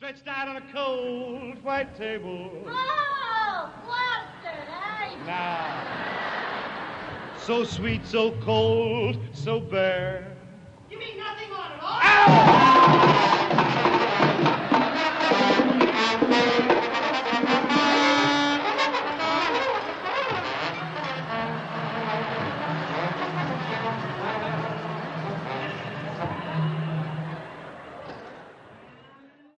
Stretched out on a cold white table. Oh, flustered, eh? Now, so sweet, so cold, so bare.